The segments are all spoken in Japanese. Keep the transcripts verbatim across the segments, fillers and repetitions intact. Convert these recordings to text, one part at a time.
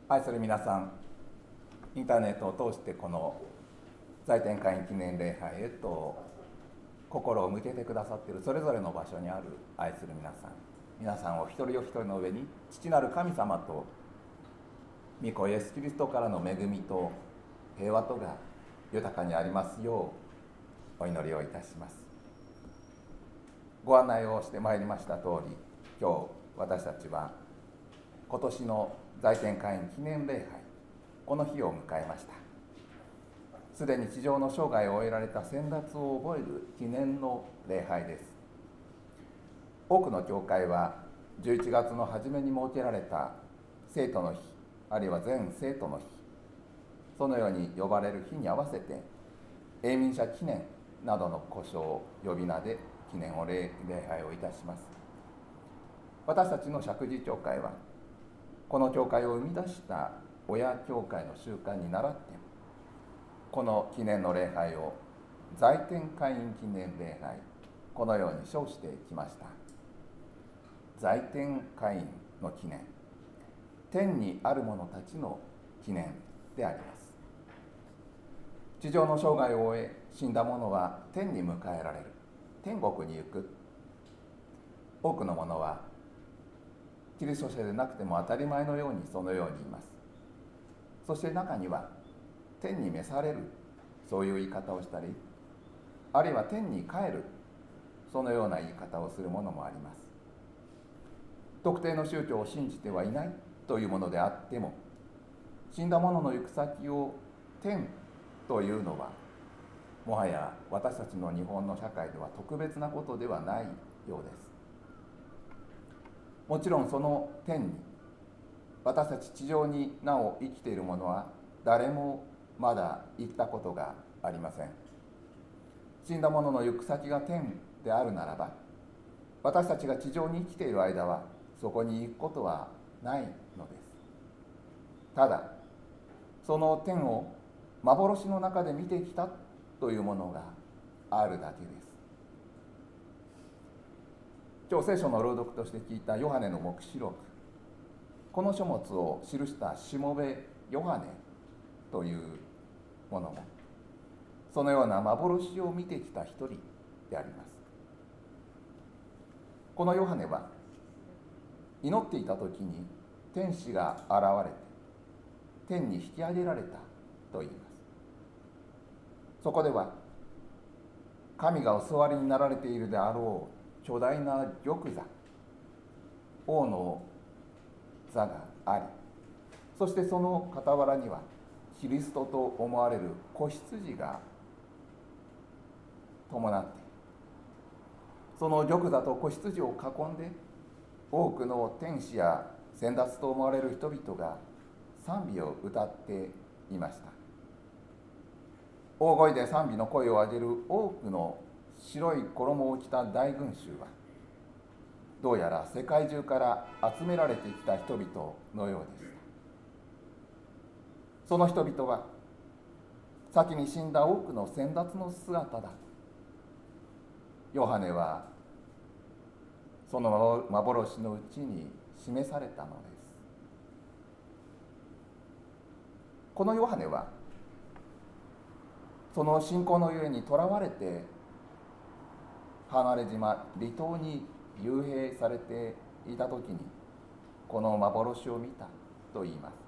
愛する皆さん、インターネットを通してこの在天会員記念礼拝へと心を向けてくださっているそれぞれの場所にある愛する皆さん、皆さんを一人お一人の上に父なる神様と御子イエスキリストからの恵みと平和とが豊かにありますようお祈りをいたします。ご案内をしてまいりました通り、今日私たちは今年の在天会員記念礼拝、この日を迎えました。すでに地上の生涯を終えられた先達を覚える記念の礼拝です。多くの教会はじゅういちがつの初めに設けられた生徒の日、あるいは全生徒の日、そのように呼ばれる日に合わせて永民者記念などの呼称呼び名で記念を 礼, 礼拝をいたします。私たちの石神井教会はこの教会を生み出した親教会の習慣に倣ってこの記念の礼拝を在天会員記念礼拝、このように称してきました。在天会員の記念、天にある者たちの記念であります。地上の生涯を終え死んだ者は天に迎えられる、天国に行く。多くの者はキリスト者でなくても当たり前のようにそのように言います。そして中には天に召される、そういう言い方をしたり、あるいは天に帰る、そのような言い方をするものもあります。特定の宗教を信じてはいないというものであっても、死んだ者の行く先を天というのはもはや私たちの日本の社会では特別なことではないようです。もちろんその天に私たち地上になお生きている者は誰もまだ行ったことがありません。死んだ者の行く先が天であるならば、私たちが地上に生きている間はそこに行くことはないのです。ただその天を幻の中で見てきたというものがあるだけです。今日聖書の朗読として聞いたヨハネの黙示録、この書物を記したしもべヨハネというものもそのような幻を見てきた一人であります。このヨハネは祈っていた時に天使が現れて天に引き上げられたと言います。そこでは神がお座りになられているであろう巨大な玉座、王の座があり、そしてその傍らにはキリストと思われる子羊が伴っている。その玉座と子羊を囲んで多くの天使や先達と思われる人々が賛美を歌っていました。大声で賛美の声を上げる多くの白い衣を着た大群衆はどうやら世界中から集められてきた人々のようでした。その人々は先に死んだ多くの先達の姿だ。ヨハネはその幻のうちに示されたのです。このヨハネはその信仰のゆえにとらわれて離れ島離島に幽閉されていた時にこの幻を見たと言います。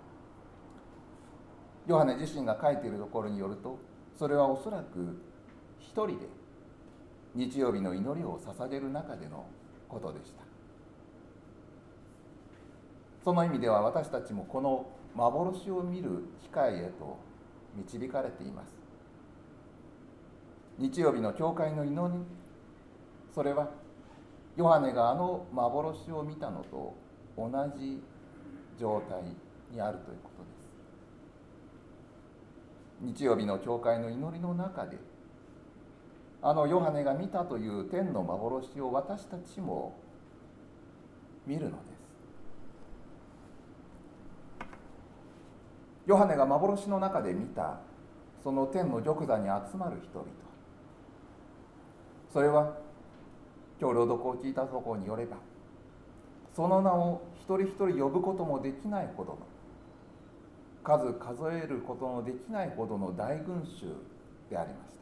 ヨハネ自身が書いているところによると、それはおそらく一人で日曜日の祈りを捧げる中でのことでした。その意味では私たちもこの幻を見る機会へと導かれています。日曜日の教会の祈り、それはヨハネがあの幻を見たのと同じ状態にあるということです。日曜日の教会の祈りの中であのヨハネが見たという天の幻を私たちも見るのです。ヨハネが幻の中で見たその天の玉座に集まる人々、それは今日朗読を聞いたところによれば、その名を一人一人呼ぶこともできないほどの数数えることのできないほどの大群衆でありました。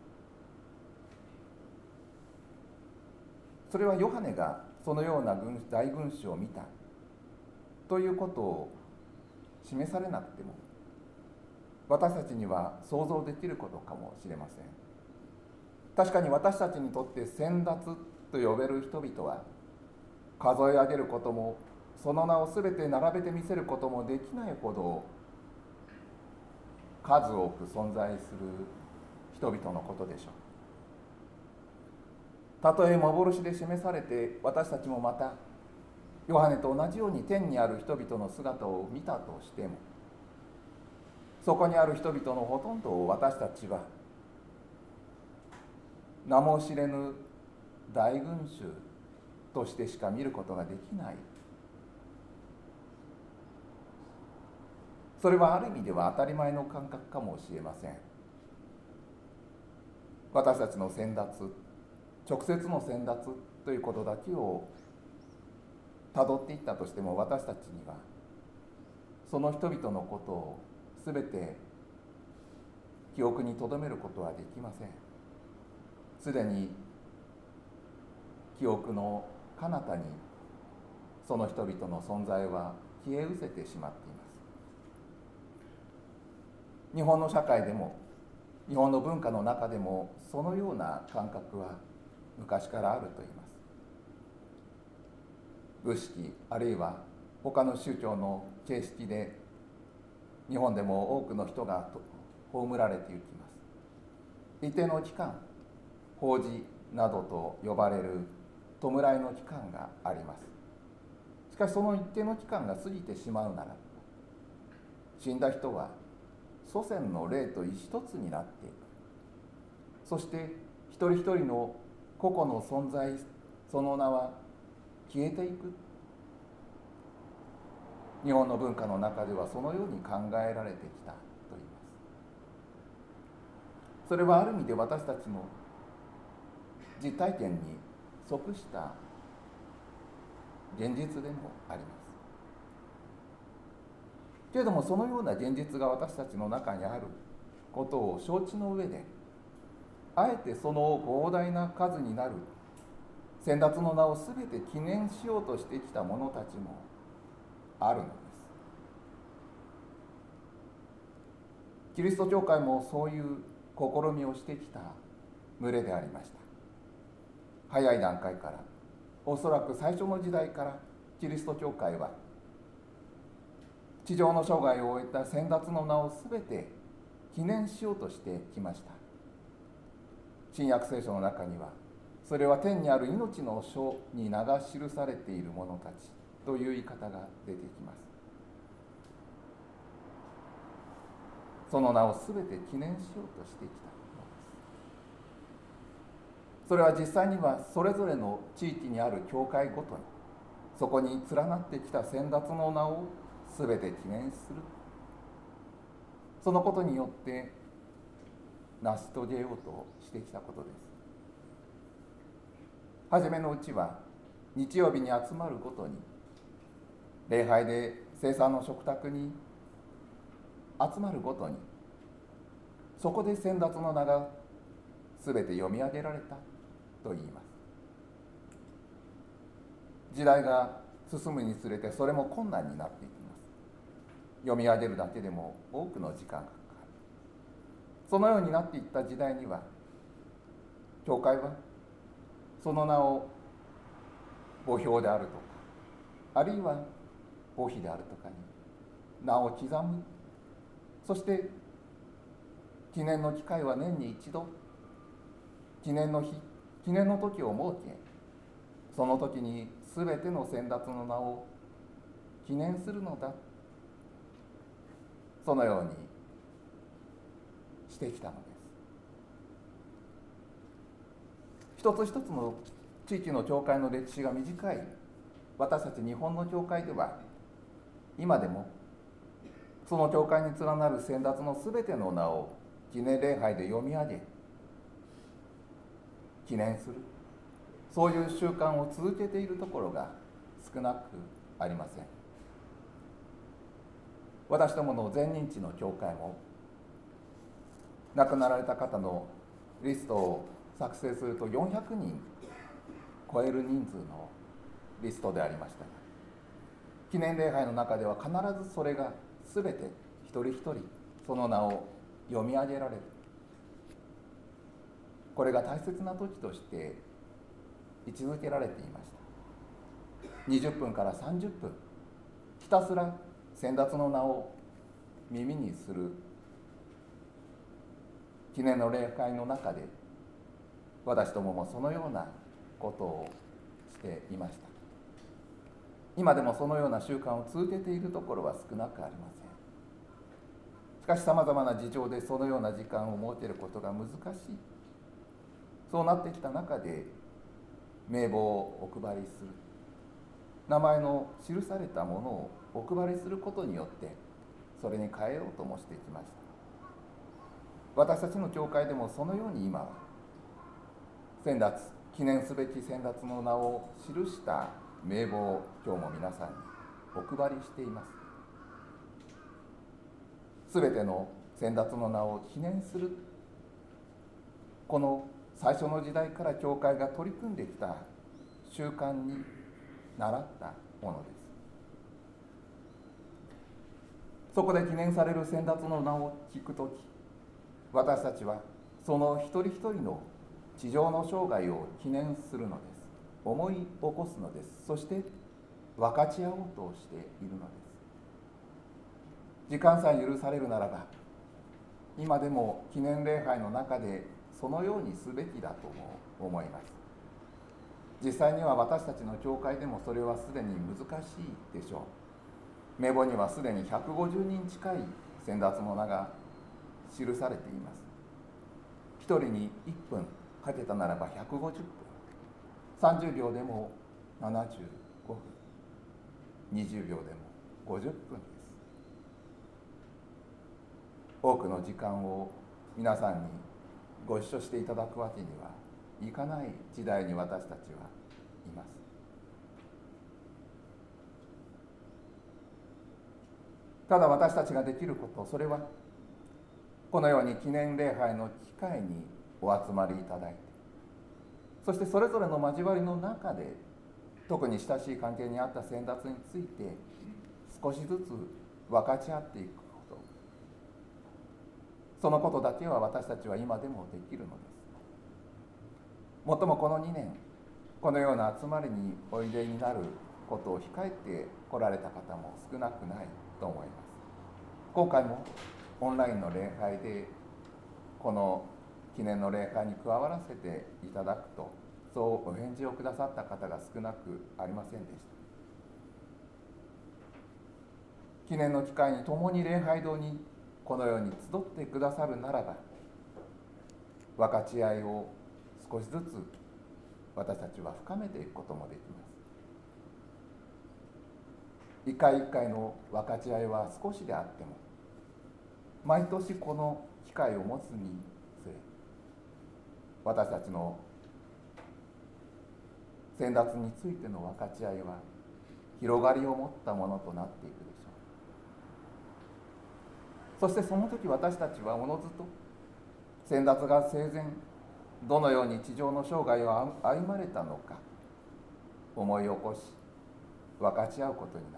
それはヨハネがそのような大群衆を見たということを示されなくても、私たちには想像できることかもしれません。確かに私たちにとって先達と呼べる人々は、数え上げることもその名をすべて並べてみせることもできないほど数多く存在する人々のことでしょう。たとえ幻で示されて、私たちもまたヨハネと同じように天にある人々の姿を見たとしても、そこにある人々のほとんどを私たちは名も知れぬ大群衆としてしか見ることができない。それはある意味では当たり前の感覚かもしれません。私たちの先達、直接の先達ということだけをたどっていったとしても、私たちにはその人々のことをすべて記憶に留めることはできません。すでに記憶の彼方にその人々の存在は消え失せてしまっています。日本の社会でも日本の文化の中でもそのような感覚は昔からあると言います。仏式あるいは他の宗教の形式で日本でも多くの人が葬られていきます。一定の期間、法事などと呼ばれる弔いの期間があります。しかしその一定の期間が過ぎてしまうなら、死んだ人は祖先の霊と一つになっていく。そして一人一人の個々の存在、その名は消えていく。日本の文化の中ではそのように考えられてきたと言います。それはある意味で私たちの実体験に即した現実でもあります。けれども、そのような現実が私たちの中にあることを承知の上で、あえてその膨大な数になる先達の名をすべて記念しようとしてきた者たちもあるのです。キリスト教会もそういう試みをしてきた群れでありました。早い段階から、おそらく最初の時代からキリスト教会は地上の生涯を終えた先達の名をすべて記念しようとしてきました。新約聖書の中には、それは天にある命の書に名が記されている者たちという言い方が出てきます。その名をすべて記念しようとしてきたのです。それは実際にはそれぞれの地域にある教会ごとに、そこに連なってきた先達の名をすべて記念する。そのことによって成し遂げようとしてきたことです。はじめのうちは日曜日に集まるごとに、礼拝で聖餐の食卓に集まるごとに、そこで先達の名がすべて読み上げられたと言います。時代が進むにつれてそれも困難になっていきます。読み上げるだけでも多くの時間がかかる。そのようになっていった時代には、教会はその名を墓標であるとか、あるいは墓碑であるとかに名を刻む。そして記念の機会は年に一度、記念の日、記念の時を設け、その時にすべての先達の名を記念するのだ、そのようにしてきたのです。一つ一つの地域の教会の歴史が短い私たち日本の教会では、今でもその教会に連なる先達のすべての名を記念礼拝で読み上げ記念する、そういう習慣を続けているところが少なくありません。 私どもの前任地の教会も亡くなられた方のリストを作成するとよんひゃくにん超える人数のリストでありましたが、記念礼拝の中では必ずそれが全て一人一人その名を読み上げられる。これが大切な時として位置づけられていました。にじゅっぷんからさんじゅっぷんひたすら先達の名を耳にする記念の礼拝の中で、私どももそのようなことをしていました。今でもそのような習慣を続けているところは少なくありません。しかしさまざまな事情でそのような時間を設けることが難しい。そうなってきた中で名簿をお配りする、名前の記されたものをお配りすることによってそれに変えようともしてきました。私たちの教会でもそのように今は先達、記念すべき先達の名を記した名簿を今日も皆さんにお配りしています。すべての先達の名を記念する、この最初の時代から教会が取り組んできた習慣に倣ったものです。そこで記念される先達の名を聞くとき、私たちはその一人一人の地上の生涯を記念するのです。思い起こすのです。そして分かち合おうとしているのです。時間さえ許されるならば、今でも記念礼拝の中でそのようにすべきだとも思います。実際には私たちの教会でもそれはすでに難しいでしょう。名簿にはすでにひゃくごじゅうにん近い先達の名が記されています。一人にいっぷんかけたならばひゃくごじゅっぷん、さんじゅうびょうでもななじゅうごふん、にじゅうびょうでもごじゅっぷんです。多くの時間を皆さんにご一緒していただくわけにはいかない時代に私たちはいます。ただ私たちができること、それはこのように記念礼拝の機会にお集まりいただいて、そしてそれぞれの交わりの中で特に親しい関係にあった先達について少しずつ分かち合っていくこと、そのことだけは私たちは今でもできるのです。もっともこのにねん、このような集まりにおいでになることを控えて来られた方も少なくないと思います。今回もオンラインの礼拝でこの記念の礼拝に加わらせていただくと、そうお返事をくださった方が少なくありませんでした。記念の機会に共に礼拝堂にこのように集ってくださるならば、分かち合いを少しずつ私たちは深めていくこともできます。一回一回の分かち合いは少しであっても、毎年この機会を持つにつれ、私たちの先達についての分かち合いは広がりを持ったものとなっていくでしょう。そしてその時私たちはおのずと先達が生前どのように地上の生涯を歩まれたのか思い起こし分かち合うことになります。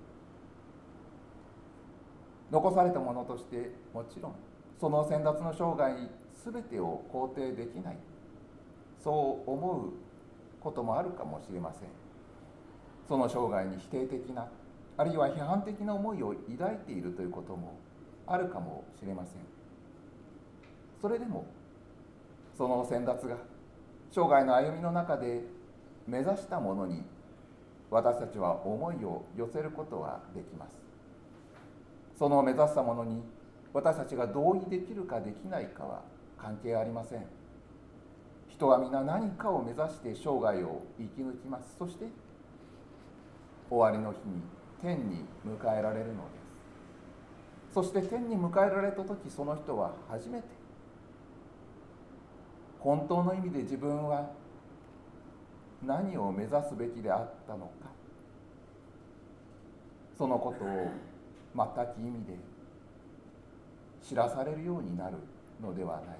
残されたものとしてもちろんその先達の生涯すべてを肯定できない、そう思うこともあるかもしれません。その生涯に否定的な、あるいは批判的な思いを抱いているということもあるかもしれません。それでもその先達が生涯の歩みの中で目指したものに私たちは思いを寄せることはできます。その目指したものに私たちが同意できるかできないかは関係ありません。人は皆何かを目指して生涯を生き抜きます。そして終わりの日に天に迎えられるのです。そして天に迎えられた時、その人は初めて本当の意味で自分は何を目指すべきであったのか、そのことを全く意味で知らされるようになるのではないでしょうか。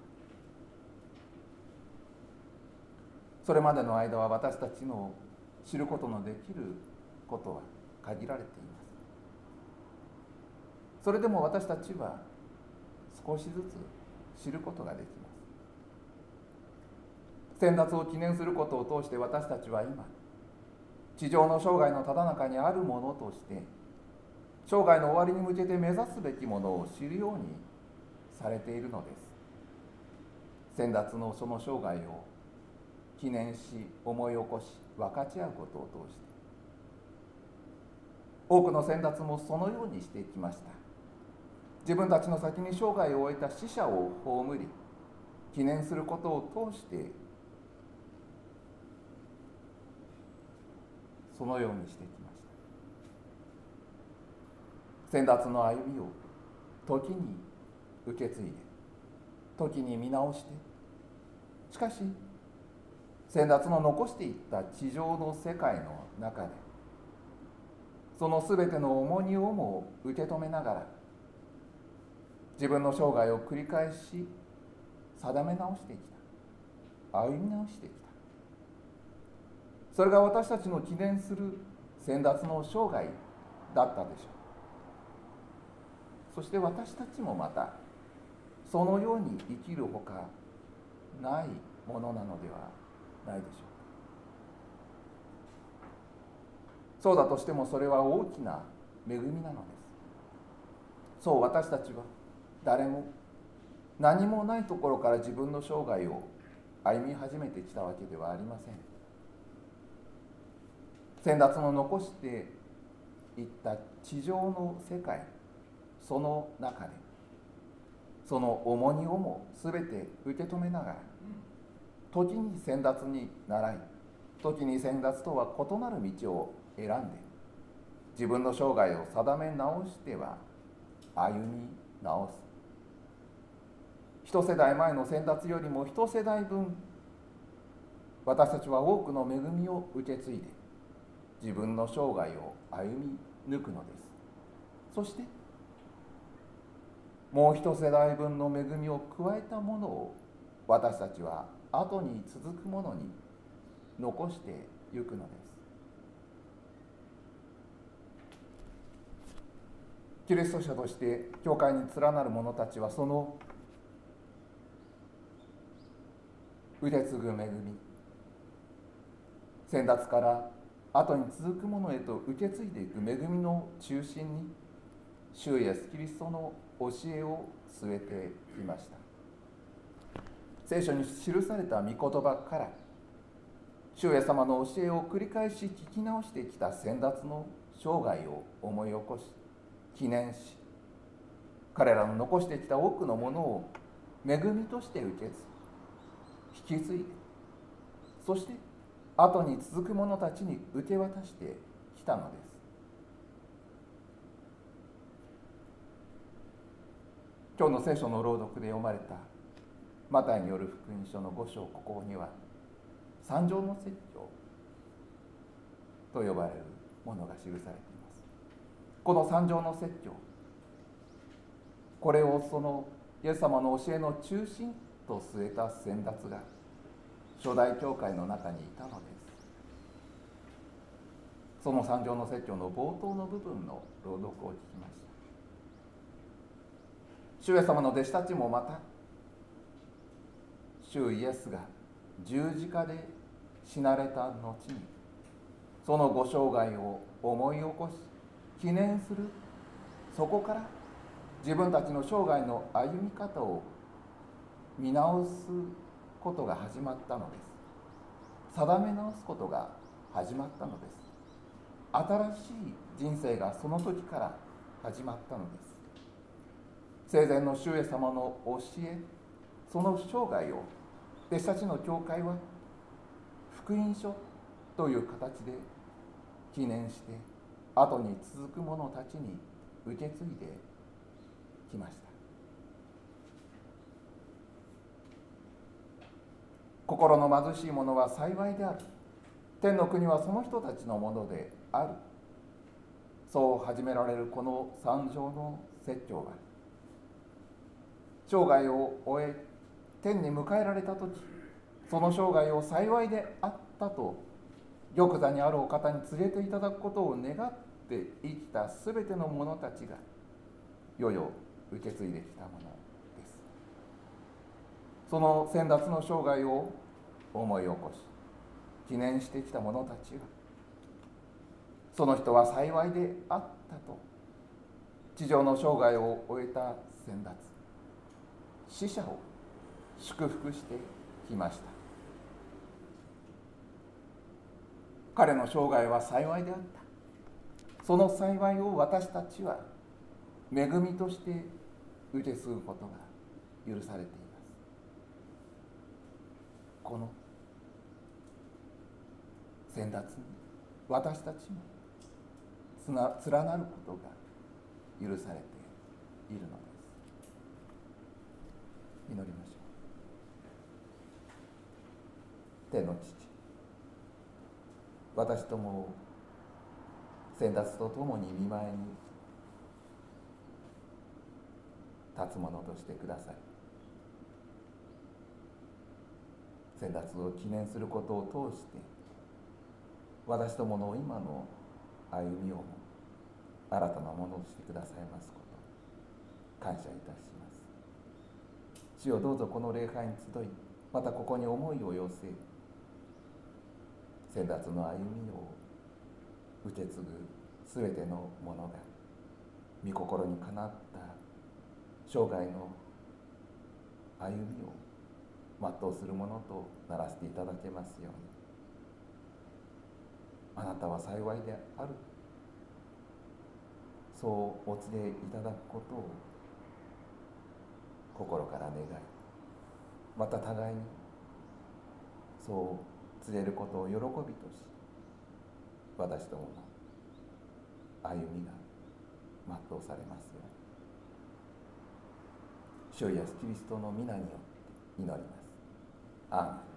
それまでの間は私たちの知ることのできることは限られています。それでも私たちは少しずつ知ることができます。先達を記念することを通して私たちは今、地上の生涯のただ中にあるものとして生涯の終わりに向けて目指すべきものを知るようにされているのです。先達のその生涯を記念し、思い起こし、分かち合うことを通して、多くの先達もそのようにしてきました。自分たちの先に生涯を終えた死者を葬り、記念することを通してそのようにしてきました。先達の歩みを時に受け継いで、時に見直して、しかし先達の残していった地上の世界の中で、そのすべての重荷をも受け止めながら、自分の生涯を繰り返し定め直してきた、歩み直してきた。それが私たちの記念する先達の生涯だったでしょう。そして私たちもまたそのように生きるほかないものなのではないでしょうか。そうだとしてもそれは大きな恵みなのです。そう、私たちは誰も何もないところから自分の生涯を歩み始めてきたわけではありません。先達の残していった地上の世界、その中でその重荷をもすべて受け止めながら、時に先達に倣い、時に先達とは異なる道を選んで、自分の生涯を定め直しては歩み直す。一世代前の先達よりも一世代分、私たちは多くの恵みを受け継いで自分の生涯を歩み抜くのです。そしてもう一世代分の恵みを加えたものを私たちは後に続くものに残してゆくのです。キリスト者として教会に連なる者たちは、その受け継ぐ恵み、先達から後に続く者へと受け継いでいく恵みの中心に、主イエスキリストの教えを据えていました。聖書に記された御言葉から、主イエス様の教えを繰り返し聞き直してきた先達の生涯を思い起こし、記念し、彼らの残してきた多くのものを恵みとして受け継ぎ、引き継いで、そして後に続く者たちに受け渡してきたのです。今日の聖書の朗読で読まれたマタイによる福音書のご章、ここには三条の説教と呼ばれるものが記されています。この三条の説教、これをそのイエス様の教えの中心と据えた先達が初代教会の中にいたのです。その三条の説教の冒頭の部分の朗読を聞きました。主イエス様の弟子たちもまた、主イエスが十字架で死なれた後に、そのご生涯を思い起こし記念する、そこから自分たちの生涯の歩み方を見直すことが始まったのです。定め直すことが始まったのです。新しい人生がその時から始まったのです。生前の主イエス様の教え、その生涯を弟子たちの教会は福音書という形で記念して、後に続く者たちに受け継いできました。心の貧しい者は幸いである。天の国はその人たちのものである。 そう始められるこの三条の説教が生涯を終え天に迎えられた時、その生涯を幸いであったと玉座にあるお方に連れていただくことを願って生きたすべての者たちが世々受け継いできたものです。その先達の生涯を思い起こし記念してきた者たちは、その人は幸いであったと地上の生涯を終えた先達死者を祝福してきました。彼の生涯は幸いであった。その幸いを私たちは恵みとして受け継ぐことが許されています。この先達に私たちもつな連なることが許されているのです。祈りましょう。天の父、私どもを先達とともに御前に立つものとしてください。先達を記念することを通して私どもの今の歩みを新たなものとしてくださいますこと感謝いたします。主よ、どうぞこの礼拝に集い、またここに思いを寄せ、先達の歩みを受け継ぐすべてのものが御心にかなった生涯の歩みを全うするものとならせていただけますように。あなたは幸いである、そうお告げいただくことを心から願い、また互いにそう告げることを喜びとし、私どもの歩みが全うされますように。主イエスキリストの皆によって祈ります。アーメン。